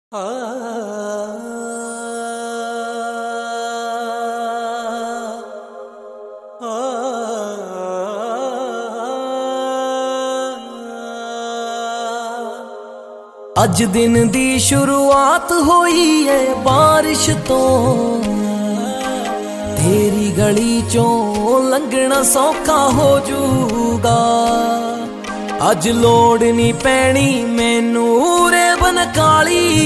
अज दिन दी शुरुआत होई है बारिश तो, तेरी गली चों लंघना सौखा हो जूगा। अज लोड़ नी पैनी मैनू रे बन काली।